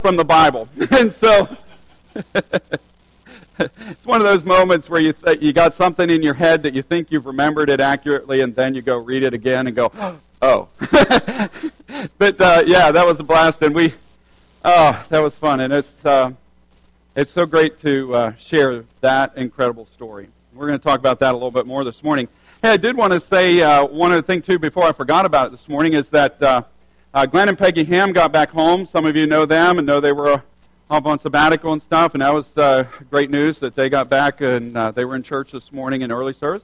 from the Bible. And so it's one of those moments where you got something in your head that you think you've remembered it accurately, and then you go read it again and go, oh. But yeah, that was a blast, and that was fun, and it's so great to share that incredible story. We're going to talk about that a little bit more this morning. Hey, I did want to say one other thing, too, before I forgot about it this morning, is that Glenn and Peggy Ham got back home. Some of you know them and know they were off on sabbatical and stuff, and that was great news that they got back and they were in church this morning in early service.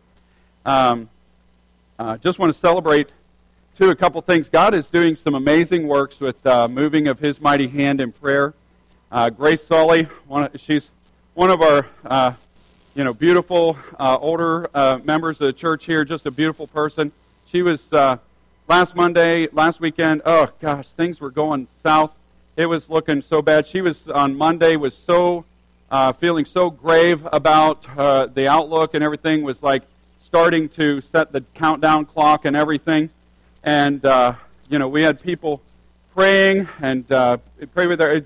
Just want to celebrate, too, a couple things. God is doing some amazing works with moving of His mighty hand in prayer. Grace Sully, she's one of our beautiful older members of the church here, just a beautiful person. She was last weekend, oh gosh, things were going south. It was looking so bad. She was on Monday, was so feeling so grave about the outlook and everything, was like starting to set the countdown clock and everything. And we had people praying and pray with her.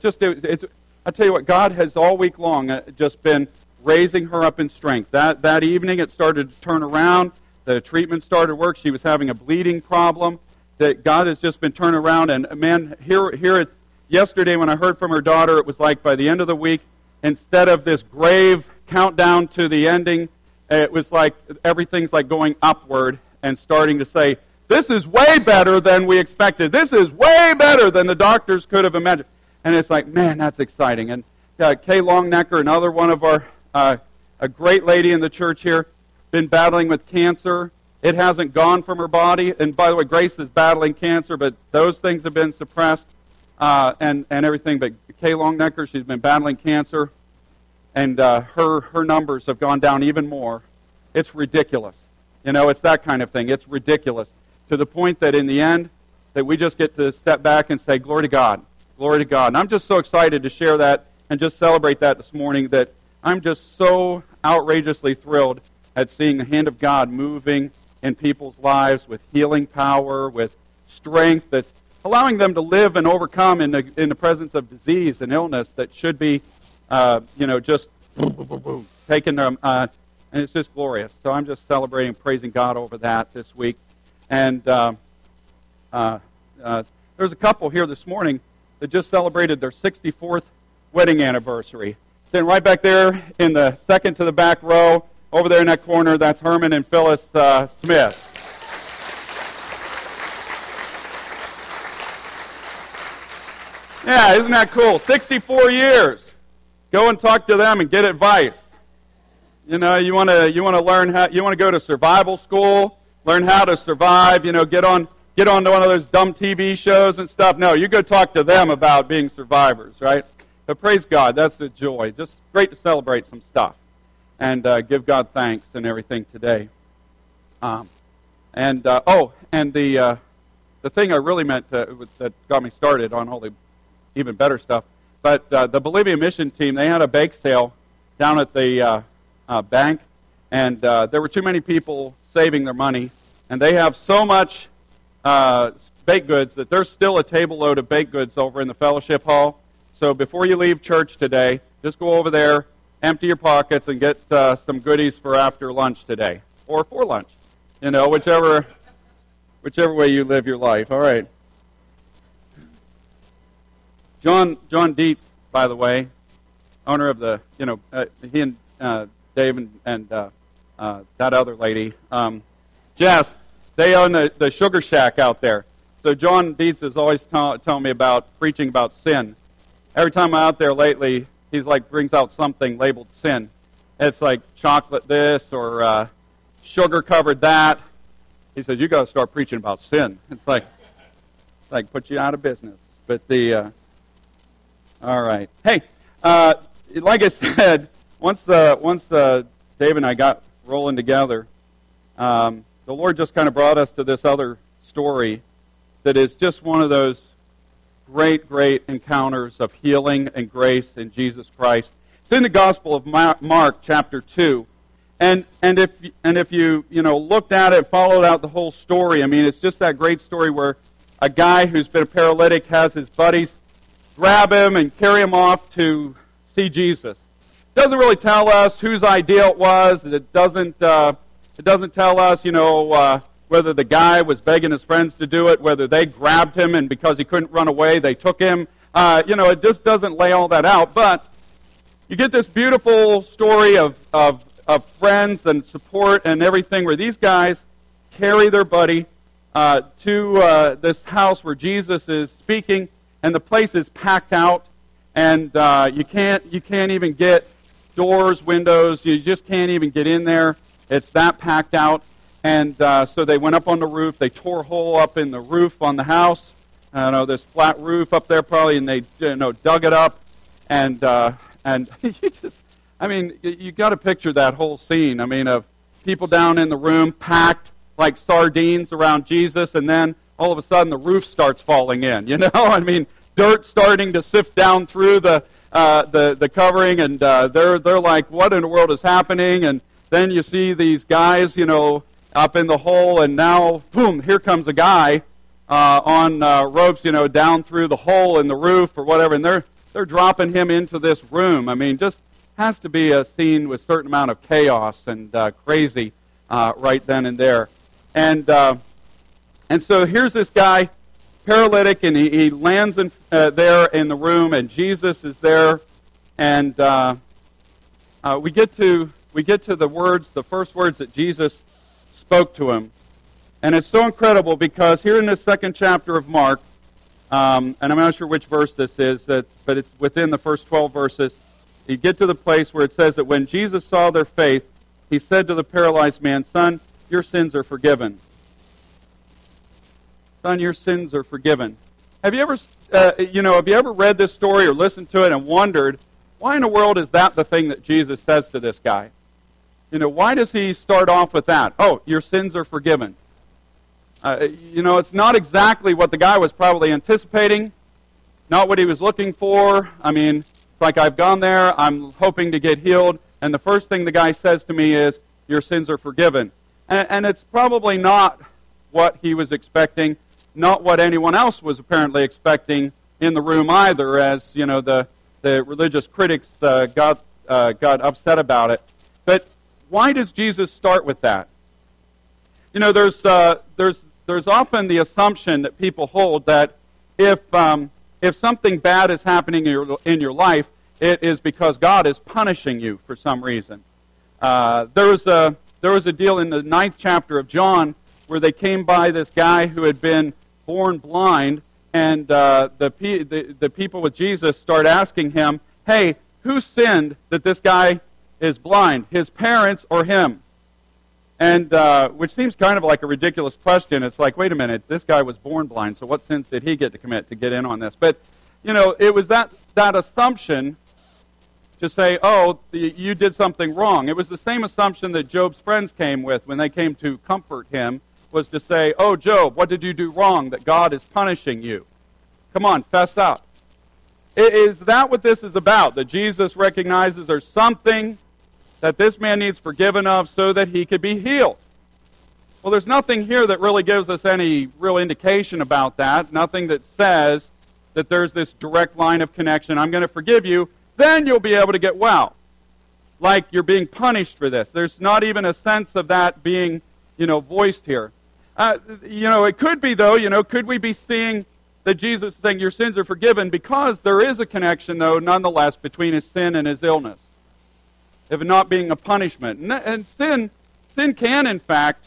I tell you what, God has all week long just been raising her up in strength. That evening it started to turn around. The treatment started to work. She was having a bleeding problem that God has just been turning around. And man, yesterday when I heard from her daughter, it was like by the end of the week, instead of this grave countdown to the ending, it was like everything's like going upward and starting to say, this is way better than we expected. This is way better than the doctors could have imagined. And it's like, man, that's exciting. And Kay Longnecker, another one of our, a great lady in the church here, been battling with cancer. It hasn't gone from her body. And by the way, Grace is battling cancer, but those things have been suppressed and everything. But Kay Longnecker, she's been battling cancer, and her numbers have gone down even more. It's ridiculous. It's that kind of thing. It's ridiculous. To the point that in the end, that we just get to step back and say, glory to God. Glory to God. And I'm just so excited to share that and just celebrate that this morning, that I'm just so outrageously thrilled at seeing the hand of God moving in people's lives with healing power, with strength that's allowing them to live and overcome in the presence of disease and illness that should be, just taking them, and it's just glorious. So I'm just celebrating and praising God over that this week. And there's a couple here this morning that just celebrated their 64th wedding anniversary. Sitting right back there in the second to the back row, over there in that corner, that's Herman and Phyllis Smith. Yeah, isn't that cool? 64 years. Go and talk to them and get advice. You want to learn how. You want to go to survival school, learn how to survive. Get on to one of those dumb TV shows and stuff. No, you go talk to them about being survivors, right? But praise God, that's a joy. Just great to celebrate some stuff and give God thanks and everything today. The thing I really meant that got me started on all the even better stuff. But the Bolivia mission team, they had a bake sale down at the bank, and there were too many people saving their money, and they have so much baked goods that there's still a table load of baked goods over in the fellowship hall. So before you leave church today, just go over there, empty your pockets, and get some goodies for after lunch today, or for lunch, whichever way you live your life. All right. John Dietz, by the way, owner of the, he and Dave and that other lady, Jess, they own the Sugar Shack out there. So John Dietz is always telling me about preaching about sin. Every time I'm out there lately, he's brings out something labeled sin. It's like chocolate this or sugar covered that. He says, you got to start preaching about sin. It's like put you out of business. But all right. Hey, like I said, once Dave and I got rolling together, the Lord just kind of brought us to this other story that is just one of those great, great encounters of healing and grace in Jesus Christ. It's in the Gospel of Mark, chapter 2. And if you looked at it, followed out the whole story, I mean, it's just that great story where a guy who's been a paralytic has his buddies grab him and carry him off to see Jesus. It doesn't really tell us whose idea it was. It doesn't tell us, whether the guy was begging his friends to do it, whether they grabbed him and because he couldn't run away, they took him. It just doesn't lay all that out. But you get this beautiful story of friends and support and everything where these guys carry their buddy to this house where Jesus is speaking, and the place is packed out, and you can't even get doors, windows. You just can't even get in there. It's that packed out. And so they went up on the roof. They tore a hole up in the roof on the house. This flat roof up there probably, and they dug it up. And you got to picture that whole scene. Of people down in the room packed like sardines around Jesus, and then all of a sudden the roof starts falling in. Dirt starting to sift down through the covering, and they're like, what in the world is happening? And then you see these guys, up in the hole, and now, boom, here comes a guy on ropes, down through the hole in the roof or whatever, and they're dropping him into this room. Just has to be a scene with a certain amount of chaos and crazy right then and there. And so here's this guy, paralytic, and he lands there in the room, and Jesus is there, and we get to the first words that Jesus spoke to him. And it's so incredible because here in this second chapter of Mark, and I'm not sure which verse this is, but it's within the first 12 verses, you get to the place where it says that when Jesus saw their faith, he said to the paralyzed man, "Son, your sins are forgiven." Son, your sins are forgiven. Have you ever read this story or listened to it and wondered, why in the world is that the thing that Jesus says to this guy? Why does he start off with that? Oh, your sins are forgiven. It's not exactly what the guy was probably anticipating, not what he was looking for. It's like, I've gone there, I'm hoping to get healed, and the first thing the guy says to me is, your sins are forgiven. And it's probably not what he was expecting, not what anyone else was apparently expecting in the room either, as the religious critics got upset about it. But why does Jesus start with that? There's often the assumption that people hold that if something bad is happening in your life, it is because God is punishing you for some reason. There was a deal in the 9th chapter of John where they came by this guy who had been born blind, and the people with Jesus start asking him, "Hey, who sinned that this guy is blind, his parents or him?" And which seems kind of like a ridiculous question. It's like, wait a minute, this guy was born blind, so what sins did he get to commit to get in on this? But it was that assumption to say, oh, you did something wrong. It was the same assumption that Job's friends came with when they came to comfort him, was to say, oh, Job, what did you do wrong that God is punishing you? Come on, fess up. Is that what this is about? That Jesus recognizes there's something that this man needs forgiven of so that he could be healed? Well, there's nothing here that really gives us any real indication about that. Nothing that says that there's this direct line of connection. I'm going to forgive you, then you'll be able to get well. Like you're being punished for this. There's not even a sense of that being, voiced here. It could be, though, could we be seeing that Jesus is saying your sins are forgiven because there is a connection, though, nonetheless, between his sin and his illness, if not being a punishment. And sin can, in fact,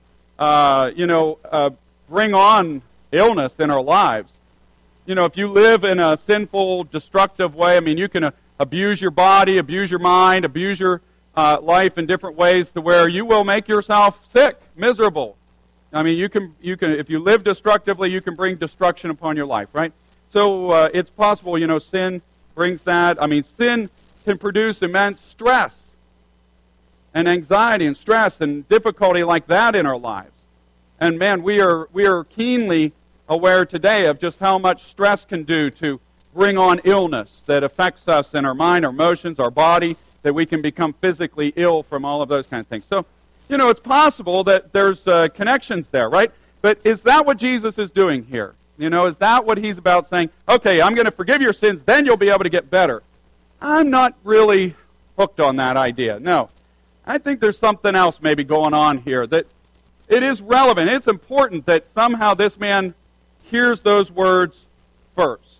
bring on illness in our lives. If you live in a sinful, destructive way, you can abuse your body, abuse your mind, abuse your life in different ways to where you will make yourself sick, miserable. You can if you live destructively, you can bring destruction upon your life, right? So it's possible, sin brings that. Sin can produce immense stress and anxiety and stress and difficulty like that in our lives. And man, we are keenly aware today of just how much stress can do to bring on illness that affects us in our mind, our emotions, our body, that we can become physically ill from all of those kind of things. So, it's possible that there's connections there, right? But is that what Jesus is doing here? Is that what he's about, saying, okay, I'm going to forgive your sins, then you'll be able to get better? I'm not really hooked on that idea. No. I think there's something else maybe going on here, that it is relevant. It's important that somehow this man hears those words first.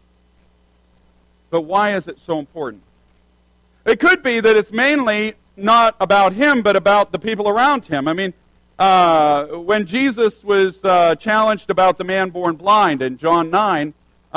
But why is it so important? It could be that it's mainly not about him, but about the people around him. I mean, when Jesus was challenged about the man born blind in John 9,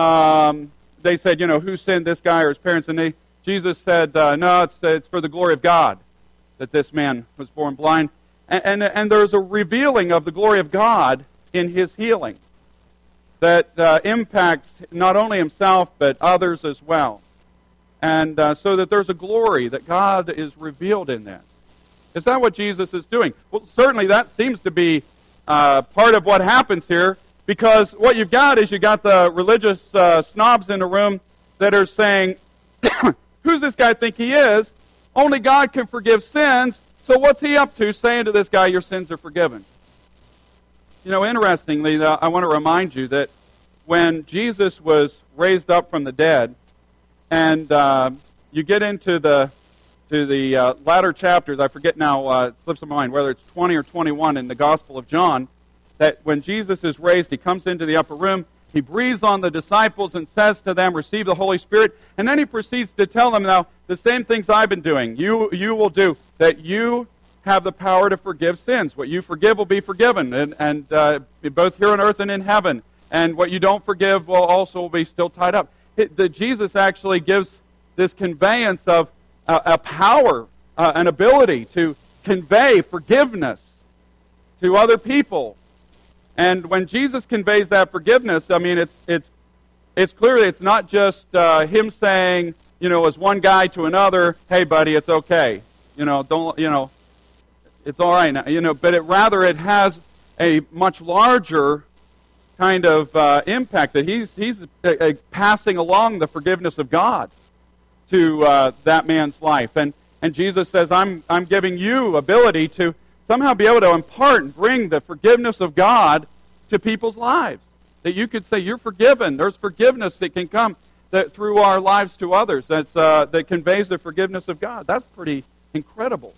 they said, who sinned, this guy or his parents? And Jesus said, no, it's for the glory of God that this man was born blind. And there's a revealing of the glory of God in his healing that impacts not only himself, but others as well. And so that there's a glory that God is revealed in that. Is that what Jesus is doing? Well, certainly that seems to be part of what happens here, because what you've got is the religious snobs in the room that are saying, who's this guy think he is? Only God can forgive sins, so what's he up to saying to this guy, your sins are forgiven? Interestingly, I want to remind you that when Jesus was raised up from the dead, and you get into the latter chapters, I forget now, it slips my mind, whether it's 20 or 21 in the Gospel of John, that when Jesus is raised, he comes into the upper room, he breathes on the disciples and says to them, receive the Holy Spirit, and then he proceeds to tell them, now, the same things I've been doing, you will do, that you have the power to forgive sins. What you forgive will be forgiven, and both here on earth and in heaven. And what you don't forgive will also be still tied up. Jesus actually gives this conveyance of a power, an ability to convey forgiveness to other people. And when Jesus conveys that forgiveness, I mean, it's clear that it's not just him saying, as one guy to another, hey, buddy, it's okay. Don't, it's all right now. But it has a much larger kind of impact, that he's passing along the forgiveness of God to that man's life. And Jesus says, I'm giving you ability to somehow be able to impart and bring the forgiveness of God to people's lives. That you could say, you're forgiven. There's forgiveness that can come through our lives to others. That conveys the forgiveness of God. That's pretty incredible.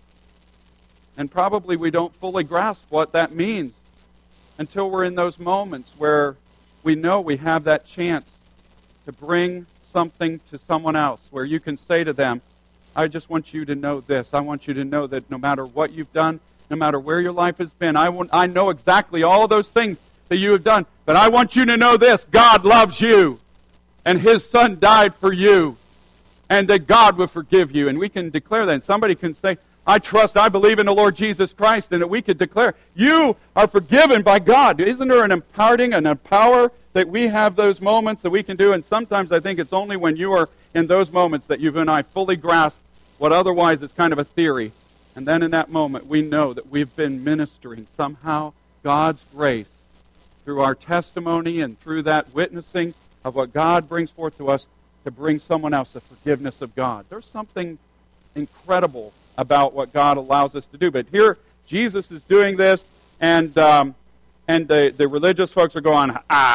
And probably we don't fully grasp what that means until we're in those moments where we know we have that chance to bring something to someone else, where you can say to them, I just want you to know this. I want you to know that no matter what you've done, no matter where your life has been, I know exactly all of those things that you have done, but I want you to know this. God loves you, and His Son died for you, and that God will forgive you. And we can declare that. And somebody can say, I believe in the Lord Jesus Christ, and that we could declare, you are forgiven by God. Isn't there an imparting and a power that we have those moments that we can do? And sometimes I think it's only when you are in those moments that you and I fully grasp what otherwise is kind of a theory. And then in that moment, we know that we've been ministering somehow God's grace through our testimony and through that witnessing of what God brings forth to us to bring someone else the forgiveness of God. There's something incredible about what God allows us to do. But here, Jesus is doing this, and the religious folks are going,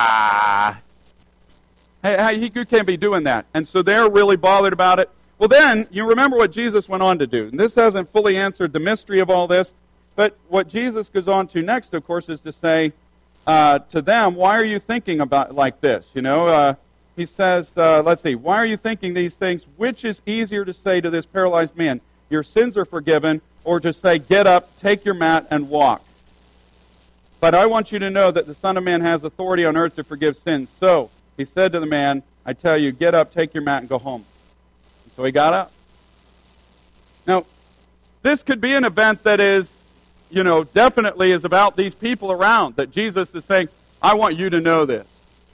hey, you can't be doing that. And so they're really bothered about it. Well, then, you remember what Jesus went on to do. And this hasn't fully answered the mystery of all this, but what Jesus goes on to next, of course, is to say to them, why are you thinking about like this? He says, let's see, why are you thinking these things? Which is easier to say to this paralyzed man, your sins are forgiven, or to say, get up, take your mat, and walk? But I want you to know that the Son of Man has authority on earth to forgive sins. So he said to the man, I tell you, get up, take your mat, and go home. And so he got up. Now, this could be an event that is, definitely is about these people around, that Jesus is saying, I want you to know this.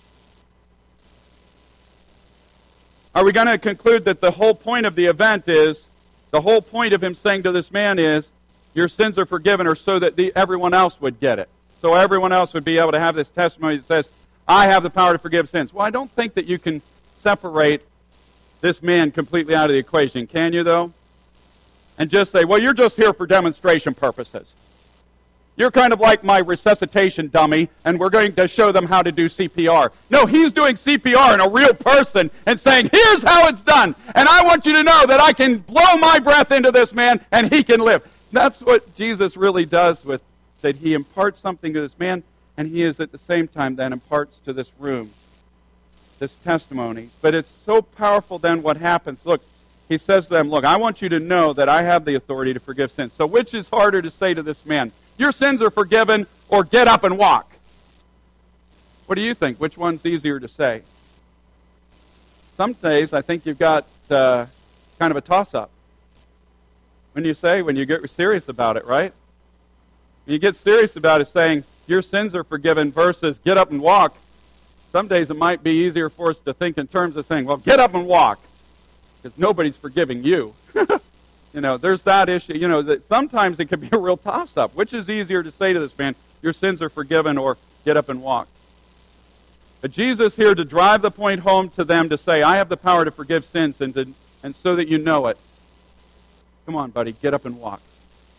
Are we going to conclude that the whole point of the event is, the whole point of him saying to this man is, your sins are forgiven, or so that everyone else would get it? So everyone else would be able to have this testimony that says, I have the power to forgive sins. Well, I don't think that you can separate this man completely out of the equation, can you, though? And just say, well, you're just here for demonstration purposes. you're kind of like my resuscitation dummy, and we're going to show them how to do CPR. No, he's doing CPR in a real person and saying, here's how it's done. And I want you to know that I can blow my breath into this man, and he can live. That's what Jesus really does with that. He imparts something to this man, and he is at the same time then imparts to this room this testimony. But it's so powerful then what happens. Look, he says to them, look, I want you to know that I have the authority to forgive sins. So which is harder to say to this man? Your sins are forgiven, or get up and walk? What do you think? Which one's easier to say? Some days I think you've got kind of a toss-up. When you get serious about it, right? When you get serious about it, saying, your sins are forgiven versus get up and walk, some days it might be easier for us to think in terms of saying, well, get up and walk, because nobody's forgiving you. There's that issue. That sometimes it can be a real toss-up. Which is easier to say to this man, your sins are forgiven, or get up and walk? But Jesus here to drive the point home to them to say, I have the power to forgive sins, and so that you know it. Come on, buddy, get up and walk.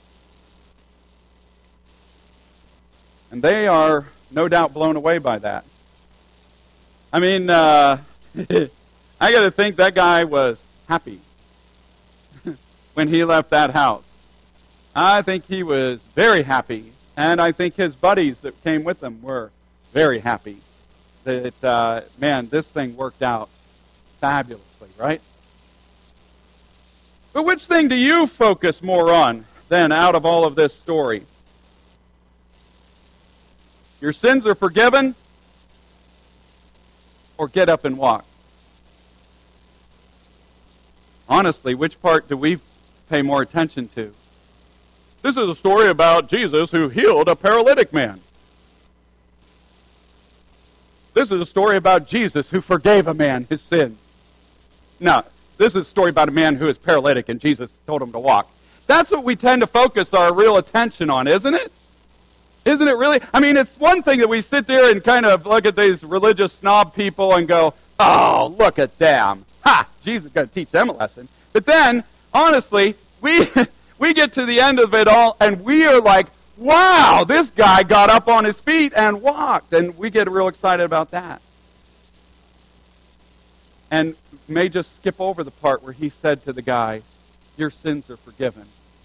And they are no doubt blown away by that. I mean, I got to think that guy was happy when he left that house. I think he was very happy, and I think his buddies that came with him were very happy that, man, this thing worked out fabulously, right? But which thing do you focus more on, then, out of all of this story? Your sins are forgiven, or get up and walk? Honestly, which part do we pay more attention to? This is a story about Jesus who healed a paralytic man. This is a story about Jesus who forgave a man his sin. No, this is a story about a man who is paralytic and Jesus told him to walk. That's what we tend to focus our real attention on, isn't it? Isn't it really? I mean, it's one thing that we sit there and kind of look at these religious snob people and go, oh, look at them. Ha! Jesus is going to teach them a lesson. But then, honestly, we get to the end of it all and we are like, wow, this guy got up on his feet and walked. And we get real excited about that. And may just skip over the part where he said to the guy, your sins are forgiven.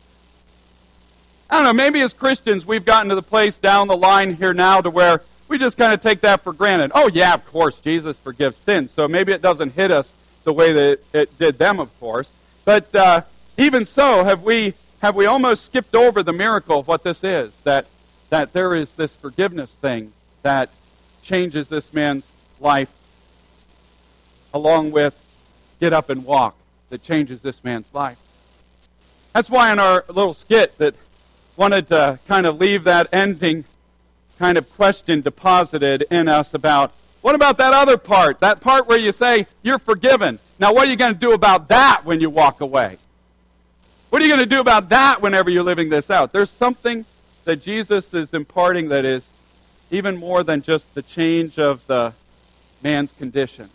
I don't know, maybe as Christians we've gotten to the place down the line here now to where we just kind of take that for granted. Oh yeah, of course, Jesus forgives sins. So maybe it doesn't hit us the way that it did them, of course. But even so, have we almost skipped over the miracle of what this is? That there is this forgiveness thing that changes this man's life, along with get up and walk, that changes this man's life. That's why in our little skit that wanted to kind of leave that ending kind of question deposited in us about, what about that other part? That part where you say, you're forgiven. Now what are you going to do about that when you walk away? What are you going to do about that whenever you're living this out? There's something that Jesus is imparting that is even more than just the change of the man's condition.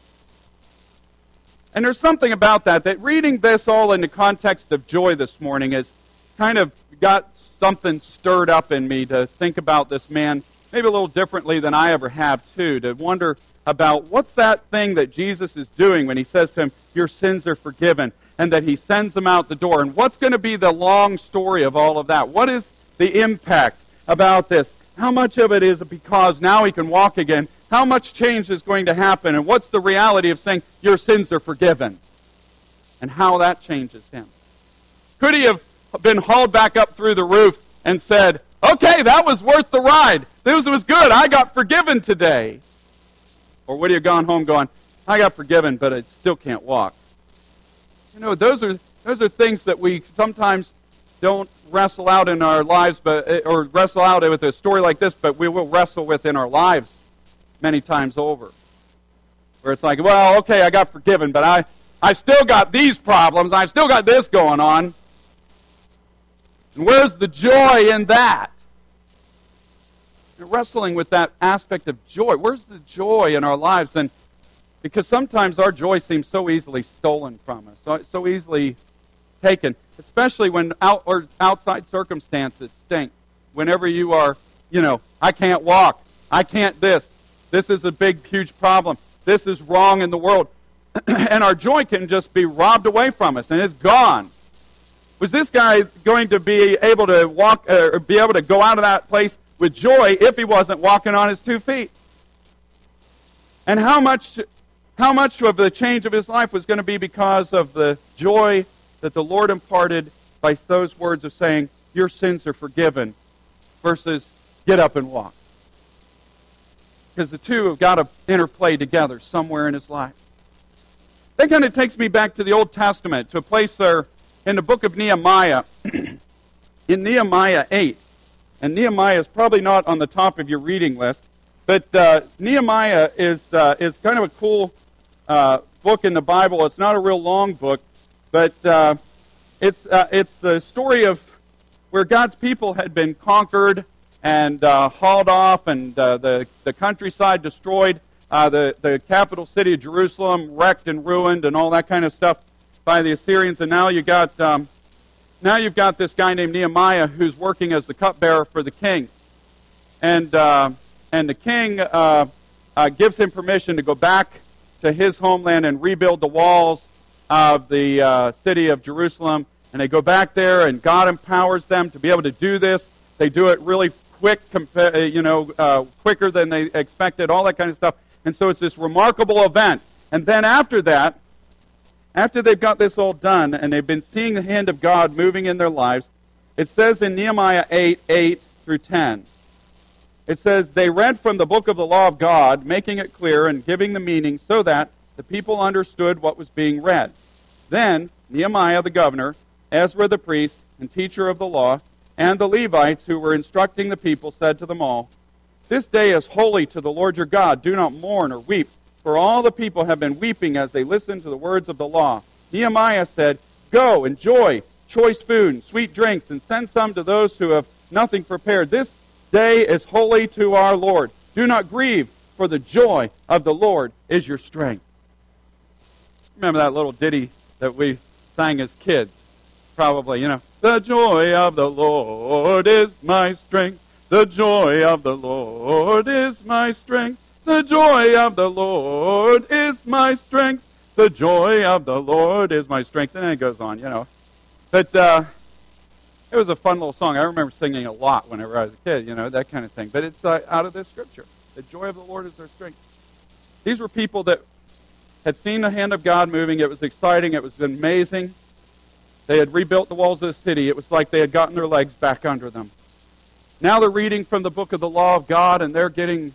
And there's something about that reading this all in the context of joy this morning has kind of got something stirred up in me to think about this man maybe a little differently than I ever have too, to wonder about what's that thing that Jesus is doing when he says to him, your sins are forgiven, and that he sends them out the door. And what's going to be the long story of all of that? What is the impact about this? How much of it is because now he can walk again? How much change is going to happen? And what's the reality of saying, your sins are forgiven? And how that changes him. Could he have been hauled back up through the roof and said, okay, that was worth the ride. This was good. I got forgiven today. Or would he have gone home going, I got forgiven, but I still can't walk? Those are things that we sometimes don't wrestle out in our lives, or wrestle out with a story like this, but we will wrestle with in our lives many times over. Where it's like, well, okay, I got forgiven, but I still got these problems, I've still got this going on. And where's the joy in that? You're wrestling with that aspect of joy. Where's the joy in our lives? And because sometimes our joy seems so easily stolen from us, so easily taken, especially when outside circumstances stink. whenever you are, I can't walk. I can't this. This is a big, huge problem. This is wrong in the world. And our joy can just be robbed away from us, and it's gone. Was this guy going to be able to walk, or be able to go out of that place with joy if he wasn't walking on his 2 feet? And how much of the change of his life was going to be because of the joy that the Lord imparted by those words of saying, your sins are forgiven, versus get up and walk? Because the two have got to interplay together somewhere in his life. That kind of takes me back to the Old Testament, to a place there in the book of Nehemiah, in Nehemiah 8. And Nehemiah is probably not on the top of your reading list, but Nehemiah is kind of a cool book in the Bible. It's not a real long book, but it's the story of where God's people had been conquered and hauled off, and the countryside destroyed. The capital city of Jerusalem wrecked and ruined and all that kind of stuff by the Assyrians. And now you've got this guy named Nehemiah who's working as the cupbearer for the king. And the king gives him permission to go back to his homeland and rebuild the walls of the city of Jerusalem. And they go back there, and God empowers them to be able to do this. They do it really quick, quicker than they expected, all that kind of stuff. And so it's this remarkable event. And then after that, after they've got this all done, and they've been seeing the hand of God moving in their lives, it says in Nehemiah 8 through 10, it says, they read from the book of the law of God, making it clear and giving the meaning so that the people understood what was being read. Then Nehemiah the governor, Ezra the priest and teacher of the law, and the Levites who were instructing the people said to them all, this day is holy to the Lord your God. Do not mourn or weep, for all the people have been weeping as they listened to the words of the law. Nehemiah said, go, enjoy choice food and sweet drinks, and send some to those who have nothing prepared. This day is holy to our Lord. Do not grieve, for the joy of the Lord is your strength. Remember that little ditty that we sang as kids? Probably, The joy of the Lord is my strength. The joy of the Lord is my strength. The joy of the Lord is my strength. The joy of the Lord is my strength. And then it goes on, But it was a fun little song. I remember singing a lot whenever I was a kid, that kind of thing. But it's out of this scripture. The joy of the Lord is their strength. These were people that had seen the hand of God moving. It was exciting. It was amazing. They had rebuilt the walls of the city. It was like they had gotten their legs back under them. Now they're reading from the book of the law of God, and they're getting...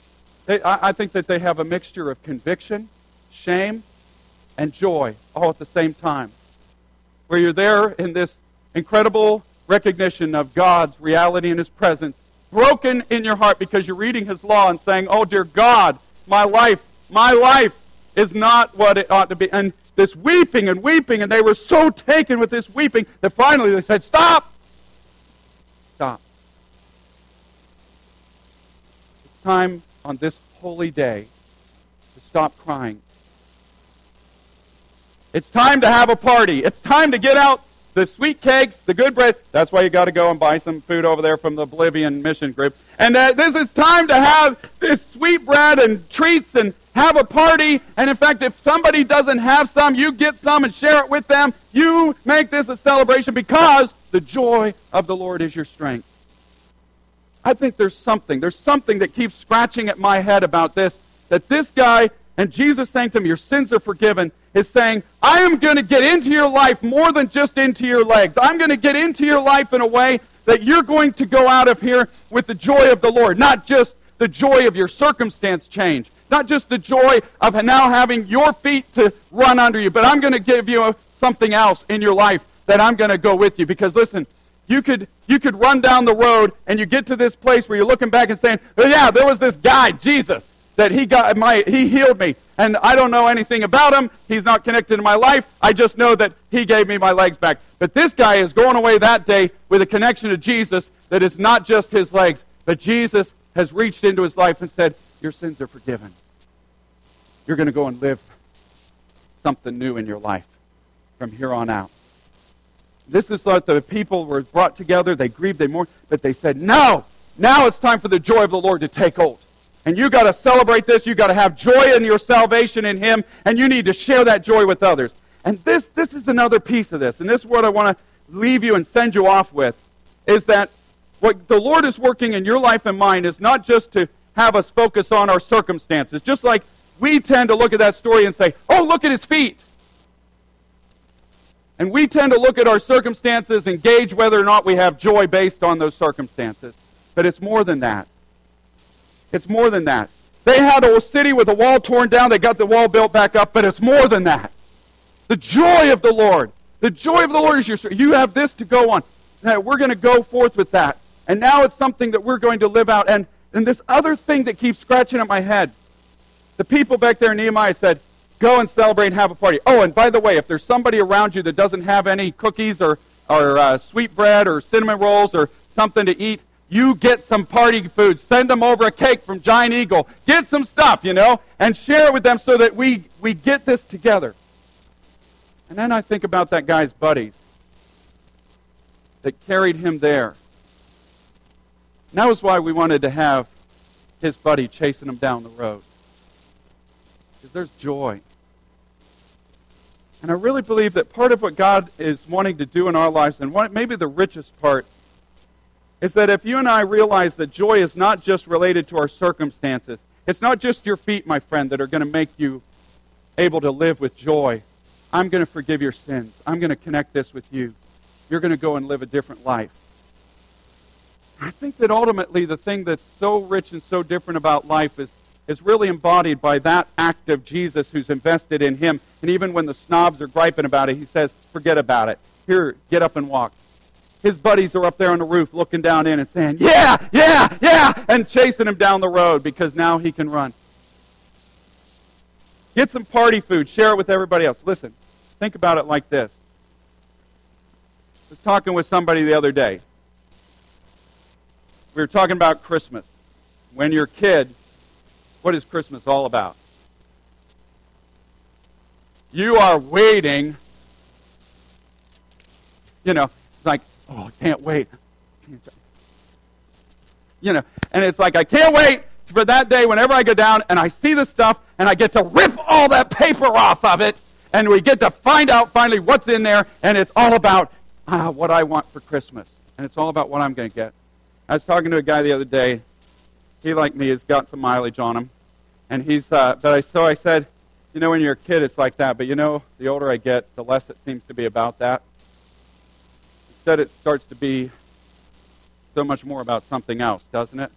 I think that they have a mixture of conviction, shame, and joy all at the same time. Where you're there in this incredible recognition of God's reality and His presence, broken in your heart because you're reading His law and saying, oh dear God, my life is not what it ought to be. And this weeping, and they were so taken with this weeping that finally they said, stop! Stop. It's time on this holy day to stop crying. It's time to have a party. It's time to get out the sweet cakes, the good bread. That's why you got to go and buy some food over there from the Bolivian mission group. And this is time to have this sweet bread and treats and have a party. And in fact, if somebody doesn't have some, you get some and share it with them. You make this a celebration because the joy of the Lord is your strength. I think there's something that keeps scratching at my head about this, that this guy, and Jesus saying to him, your sins are forgiven, is saying, I am going to get into your life more than just into your legs. I'm going to get into your life in a way that you're going to go out of here with the joy of the Lord, not just the joy of your circumstance change, not just the joy of now having your feet to run under you, but I'm going to give you something else in your life that I'm going to go with you. Because listen, you could run down the road and you get to this place where you're looking back and saying, oh yeah, there was this guy, Jesus, that he healed me. And I don't know anything about him. He's not connected to my life. I just know that he gave me my legs back. But this guy is going away that day with a connection to Jesus that is not just his legs, but Jesus has reached into his life and said, your sins are forgiven. You're going to go and live something new in your life from here on out. This is like the people were brought together. They grieved, they mourned, but they said, no, now it's time for the joy of the Lord to take hold. And you got to celebrate this. You got to have joy in your salvation in Him, and you need to share that joy with others. And this is another piece of this, and this is what I want to leave you and send you off with, is that what the Lord is working in your life and mine is not just to have us focus on our circumstances, just like we tend to look at that story and say, oh, look at his feet. And we tend to look at our circumstances and gauge whether or not we have joy based on those circumstances. But it's more than that. It's more than that. They had a city with a wall torn down. They got the wall built back up, but it's more than that. The joy of the Lord. The joy of the Lord is your strength. You have this to go on. Now, we're going to go forth with that. And now it's something that we're going to live out. And this other thing that keeps scratching at my head, the people back there in Nehemiah said, go and celebrate and have a party. Oh, and by the way, if there's somebody around you that doesn't have any cookies or sweet bread or cinnamon rolls or something to eat, you get some party food. Send them over a cake from Giant Eagle. Get some stuff, and share it with them so that we get this together. And then I think about that guy's buddies that carried him there. And that was why we wanted to have his buddy chasing him down the road. Because there's joy. And I really believe that part of what God is wanting to do in our lives, and maybe the richest part, is that if you and I realize that joy is not just related to our circumstances, it's not just your feet, my friend, that are going to make you able to live with joy. I'm going to forgive your sins. I'm going to connect this with you. You're going to go and live a different life. I think that ultimately the thing that's so rich and so different about life is really embodied by that act of Jesus who's invested in him. And even when the snobs are griping about it, he says, forget about it. Here, get up and walk. His buddies are up there on the roof looking down in and saying, yeah, yeah, yeah, and chasing him down the road because now he can run. Get some party food. Share it with everybody else. Listen, think about it like this. I was talking with somebody the other day. We were talking about Christmas. When you're a kid, what is Christmas all about? You are waiting. It's like, oh, I can't wait. And it's like, I can't wait for that day whenever I go down and I see the stuff and I get to rip all that paper off of it and we get to find out finally what's in there, and it's all about what I want for Christmas. And it's all about what I'm going to get. I was talking to a guy the other day. He, like me, has got some mileage on him. And so I said, when you're a kid, it's like that. But the older I get, the less it seems to be about that. Instead, it starts to be so much more about something else, doesn't it?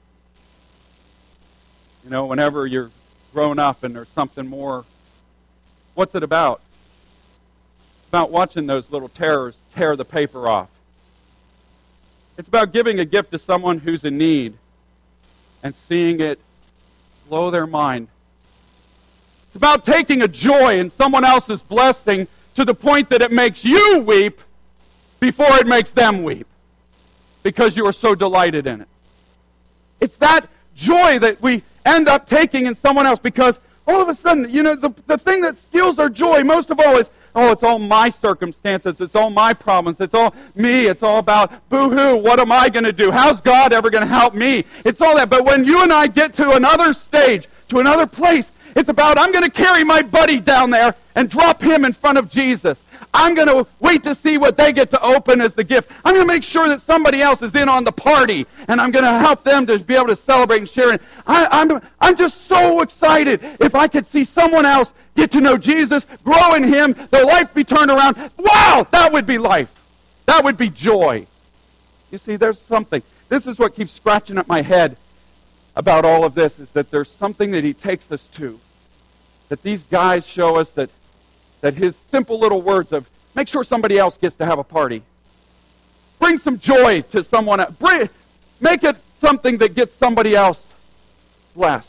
Whenever you're grown up and there's something more, what's it about? It's about watching those little terrors tear the paper off. It's about giving a gift to someone who's in need and seeing it blow their mind. It's about taking a joy in someone else's blessing to the point that it makes you weep before it makes them weep because you are so delighted in it. It's that joy that we end up taking in someone else because all of a sudden, the thing that steals our joy most of all is, it's all my circumstances. It's all my problems. It's all me. It's all about, boo-hoo, what am I going to do? How's God ever going to help me? It's all that. But when you and I get to another stage, to another place, it's about, I'm going to carry my buddy down there and drop him in front of Jesus. I'm going to wait to see what they get to open as the gift. I'm going to make sure that somebody else is in on the party, and I'm going to help them to be able to celebrate and share it. I'm just so excited if I could see someone else get to know Jesus, grow in him, their life be turned around. Wow, that would be life. That would be joy. You see, there's something. This is what keeps scratching at my head about all of this, is that there's something that he takes us to. That these guys show us that his simple little words of, make sure somebody else gets to have a party. Bring some joy to someone else. Make it something that gets somebody else blessed.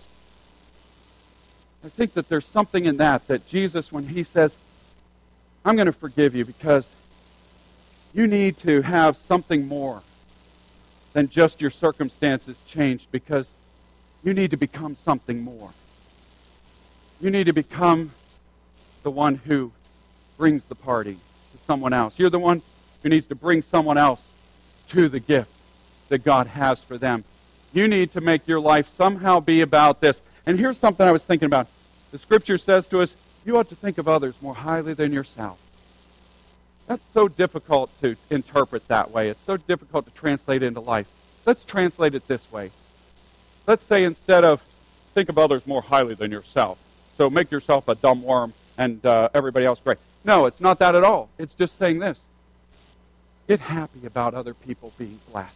I think that there's something in that Jesus, when he says, I'm going to forgive you because you need to have something more than just your circumstances changed, because you need to become something more. You need to become the one who brings the party to someone else. You're the one who needs to bring someone else to the gift that God has for them. You need to make your life somehow be about this. And here's something I was thinking about. The Scripture says to us, you ought to think of others more highly than yourself. That's so difficult to interpret that way. It's so difficult to translate into life. Let's translate it this way. Let's say instead of think of others more highly than yourself, so make yourself a dumb worm and everybody else great. No, it's not that at all. It's just saying this. Get happy about other people being blessed.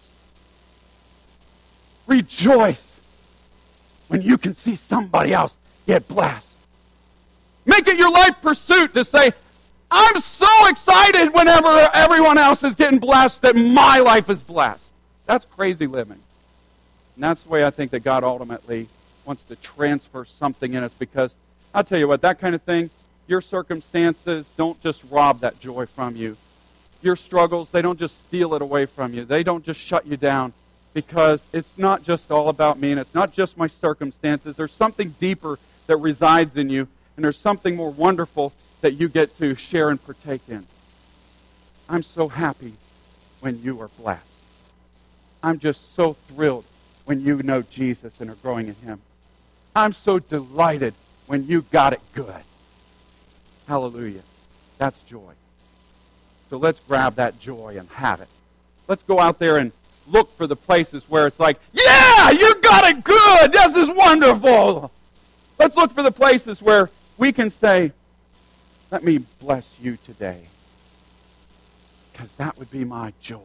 Rejoice when you can see somebody else get blessed. Make it your life pursuit to say, I'm so excited whenever everyone else is getting blessed that my life is blessed. That's crazy living. And that's the way I think that God ultimately wants to transfer something in us, because I'll tell you what, that kind of thing, your circumstances don't just rob that joy from you. Your struggles, they don't just steal it away from you. They don't just shut you down, because it's not just all about me and it's not just my circumstances. There's something deeper that resides in you, and there's something more wonderful that you get to share and partake in. I'm so happy when you are blessed. I'm just so thrilled when you know Jesus and are growing in Him. I'm so delighted when you got it good. Hallelujah. That's joy. So let's grab that joy and have it. Let's go out there and look for the places where it's like, yeah, you got it good. This is wonderful. Let's look for the places where we can say, let me bless you today, because that would be my joy.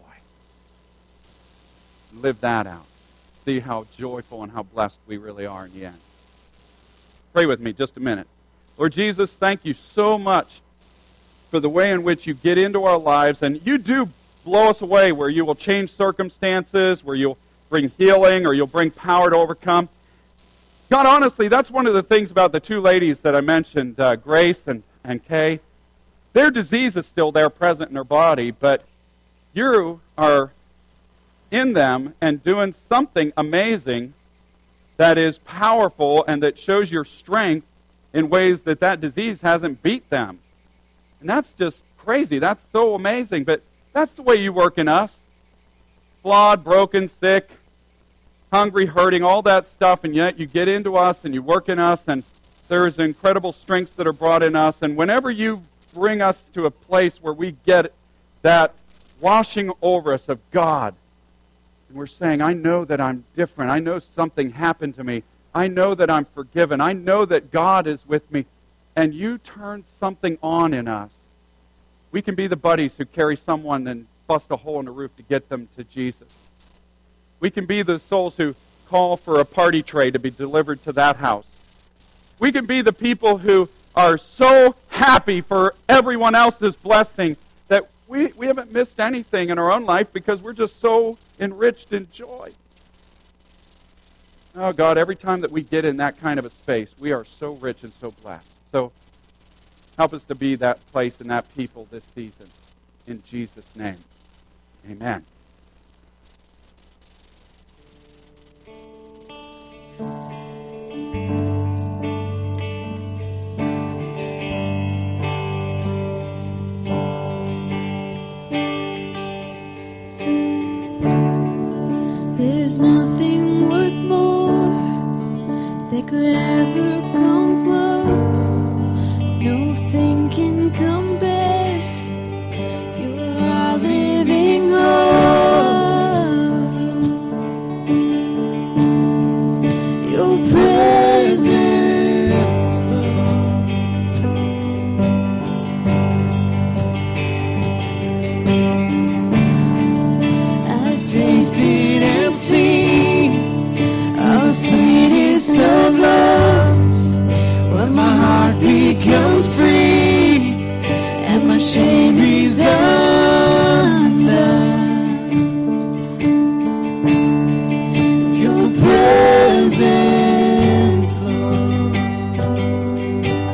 Live that out. See how joyful and how blessed we really are in the end. Pray with me just a minute. Lord Jesus, thank you so much for the way in which you get into our lives, and you do blow us away, where you will change circumstances, where you'll bring healing, or you'll bring power to overcome. God, honestly, that's one of the things about the two ladies that I mentioned, Grace and Kay. Their disease is still there, present in their body, but you are in them and doing something amazing that is powerful and that shows your strength in ways that that disease hasn't beat them. And that's just crazy. That's so amazing. But that's the way you work in us. Flawed, broken, sick, hungry, hurting, all that stuff, and yet you get into us and you work in us, and there's incredible strengths that are brought in us. And whenever you bring us to a place where we get that washing over us of God, and we're saying, I know that I'm different. I know something happened to me. I know that I'm forgiven. I know that God is with me. And you turn something on in us. We can be the buddies who carry someone and bust a hole in the roof to get them to Jesus. We can be the souls who call for a party tray to be delivered to that house. We can be the people who are so happy for everyone else's blessing that we haven't missed anything in our own life because we're just so enriched in joy. Oh, God, every time that we get in that kind of a space, we are so rich and so blessed. So help us to be that place and that people this season. In Jesus' name, amen. There's nothing worth more that could ever come close. Nothing can compare. You're our living hope. Your presence, Lord. I've tasted and seen of the sweetest of loves, when my heart becomes free and my shame is undone.